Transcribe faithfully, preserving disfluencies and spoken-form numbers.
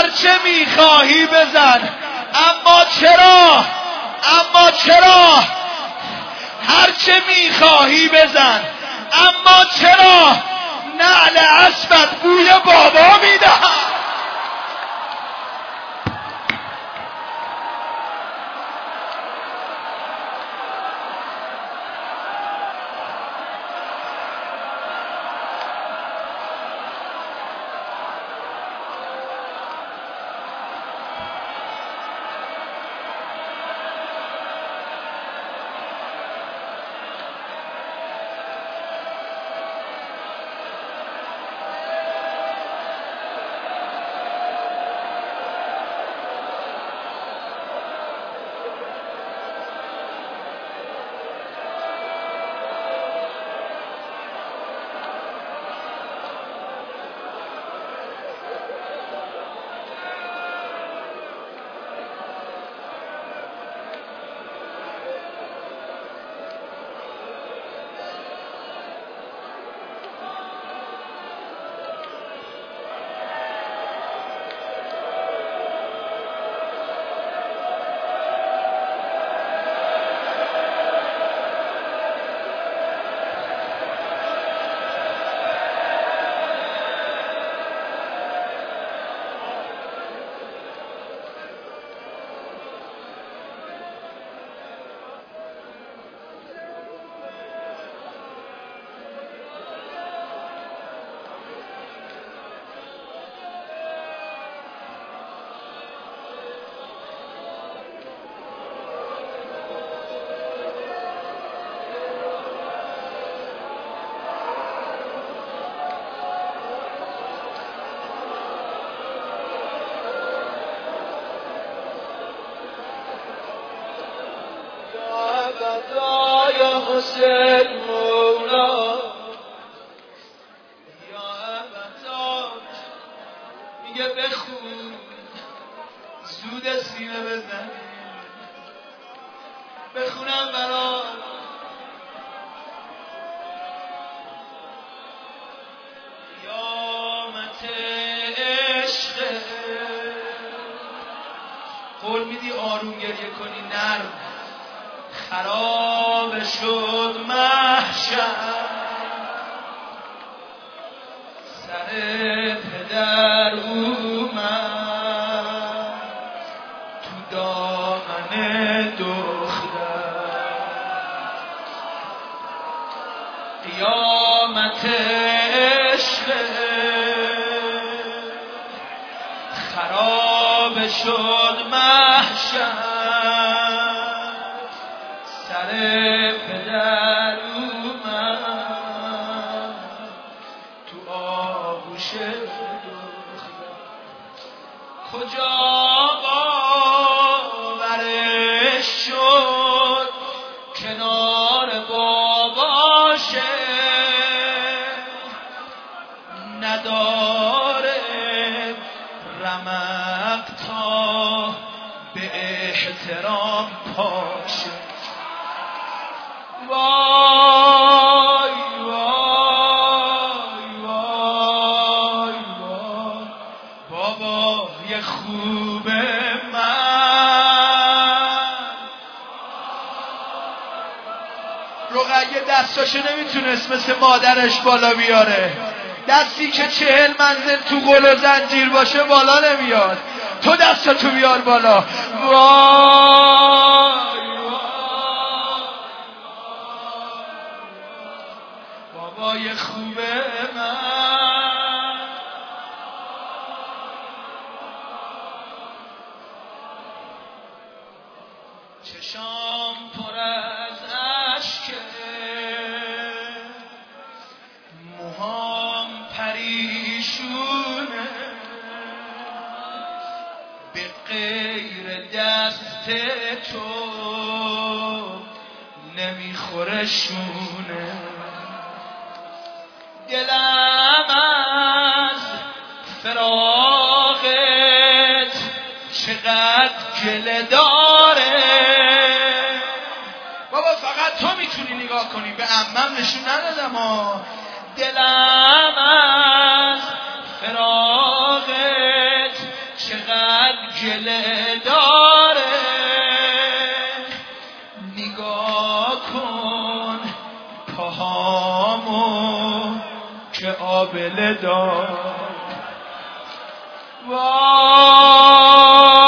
هرچه میخواهی بزن، اما چرا اما چرا هرچه میخواهی بزن، اما چرا نعل اسبت بوی بابا میدهد. حسین مولا یا ابتاج میگه بخون زود سینه بزن بخونم برات قیامت عشق قول میدی آروم گریه کنی نرم خراب شد محشر سر پدر اومد تو دامن دختر قیامت عشق خراب شد محشر سر پدر اومد تو آغوش دختر کجا باورش شد کنار باباشه نداره رمق تا به احترام پاشه وای وای وای وای بابای خوب من رقیه دستاشو نمیتونست مثل مادرش بالا بیاره دستی که چهل منزل تو گل و زنجیر باشه بالا نمیاد تو دستاتو بیار بالا وای بابای خوب من چشام پر از اشکه موهام پریشونه به غیر دست تو نمیخوره شونه دلم از فراقت چقدر گله داره بابا فقط تو میتونی نگاه کنی به عمم نشون ندادم ها دلم از فراقت چقدر گله داره نگاه کن پاهامو که آبله دار وای